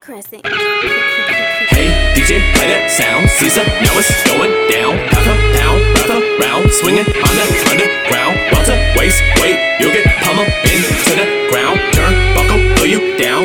Crescent. Hey, DJ, play that sound. Caesar, now it's going down. Half a pound, wrap around, swinging on the underground. Welter, waist, weight, you'll get pummeled into the ground. Turn, buckle, pull you down.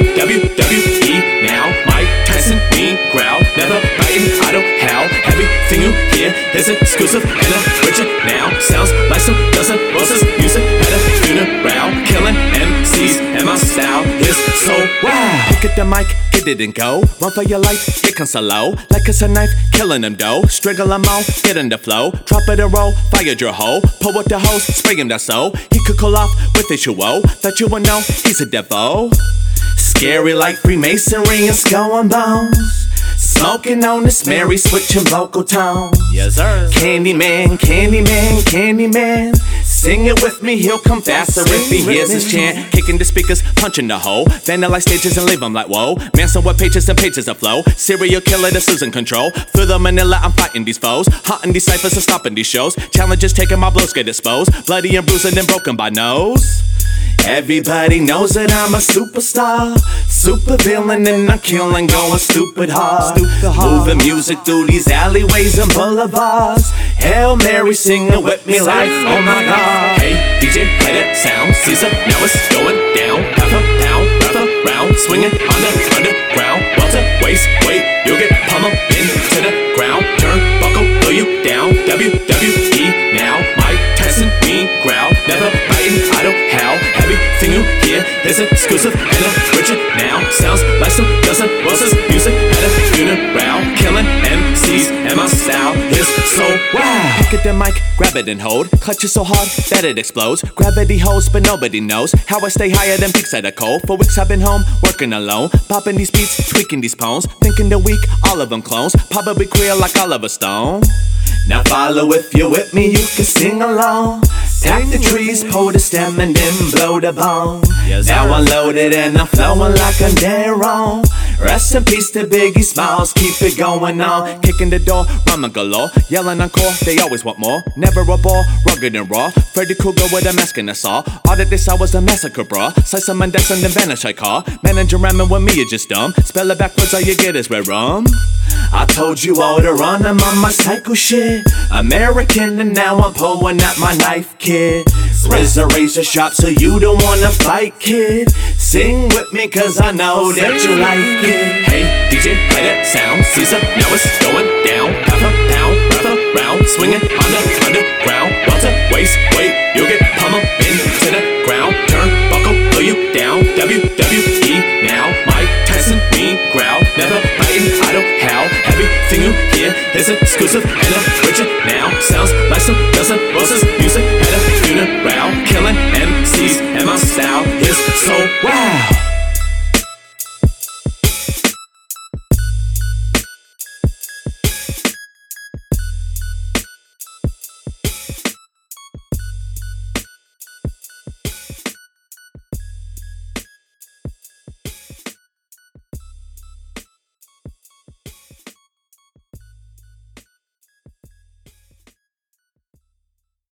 WWE now, Mike Tyson, mean growl. Never biting, I don't howl. Everything you hear is exclusive and original. Sounds like some dozen roses. Music at a funeral, killing MCs, and my style is so wow. Pick up the mic, get it and go. Run for your life, it comes so low. Like it's a knife, killing them dough. Strangle them all, get in the flow. Drop it and roll, fired your hoe. Pull with the hose, spray him that so he could call off with his UO. That you would know, he's a devil. Scary like Freemasonry and skull and bones. Smoking on this Mary, switching vocal tone. Yes, sir. Candyman, Candyman, Candyman. Sing it with me, he'll come faster if he hears his chant. Kicking the speakers, punching the hole. Vandalize stages and leave them like whoa. Man, so what pages and pages of flow. Serial killer, this is in control. Through the Manila, I'm fighting these foes. Haunting these ciphers and stopping these shows. Challenges taking my blows, get exposed. Bloody and bruising and broken by nose. Everybody knows that I'm a superstar. Super villain and I'm killing, going stupid hard. Moving music through these alleyways and boulevards. Hail Mary singing with me like, oh my God. Hey, DJ, play that sound. Caesar, now it's going down. Half a pound, wrap around, swinging on the underground. Welter, waist, weight, you'll get pummeled into the ground. Turn, buckle, pull you down. WWE now, Mike Tyson, mean growl. Never biting, I don't howl. Everything you hear is exclusive and original. Sounds like some dozen roses. Music at a funeral, killing MCs, and my style is so wow. Pick up the mic, grab it and hold. Clutch it so hard that it explodes. Gravity holds, but nobody knows how I stay higher than peaks at a cold. For weeks I've been home, working alone, popping these beats, tweaking these poems. Thinking the weak, all of them clones. Probably queer like Oliver Stone. Now follow if you're with me, you can sing along. Tap the trees, pull the stem and then blow the bone. Yes, now I'm loaded and I'm flowing like I'm dead wrong. Rest in peace to Biggie Smalls, keep it going on. Kicking the door, rhyming galore. Yelling encore, they always want more. Never a bore, rugged and raw. Freddy Krueger with a mask and a saw. All that they saw was a massacre, bruh. Slice them and dice and then vanish I call. Manager ramming with me, you're just dumb. Spell it backwards, all you get is red rum. I told you all to run, I'm on my psycho shit. American and now I'm pulling out my knife, kid. Razor sharp so you don't wanna fight, kid. Sing with me cause I know that you like it. Hey, DJ, play that sound. Caesar, now it's going down. Half a pound, wrap around, swinging on the underground. Welter, waist, weight, you'll get pummeled into the ground. Turn, buckle, pull you down. WWE now, Mike Tyson, mean growl. Never biting, I don't howl. Everything you hear is exclusive and